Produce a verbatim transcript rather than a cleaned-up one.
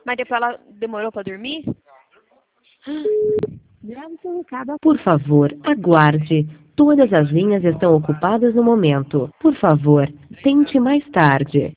Mas depois ela demorou pra dormir? Grave seu recado. Por favor, aguarde. Todas as linhas estão ocupadas no momento. Por favor, tente mais tarde.